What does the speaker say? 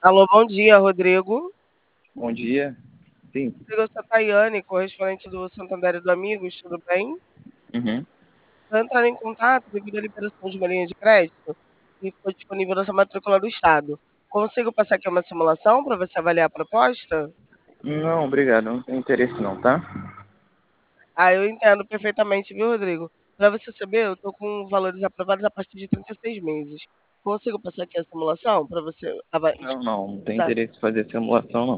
Alô, bom dia, Rodrigo. Bom dia. Sim. Eu sou a Tayane, correspondente do Santander e do Amigos, tudo bem? Uhum. Estou entrando em contato devido à liberação de uma linha de crédito que ficou disponível nessa matrícula do Estado. Consigo passar aqui uma simulação para você avaliar a proposta? Não, obrigado. Não tenho interesse não, tá? Ah, eu entendo perfeitamente, viu, Rodrigo? Para você saber, eu estou com valores aprovados a partir de 36 meses. Consigo passar aqui a simulação para você Não, não tenho usar? interesse em fazer simulação não.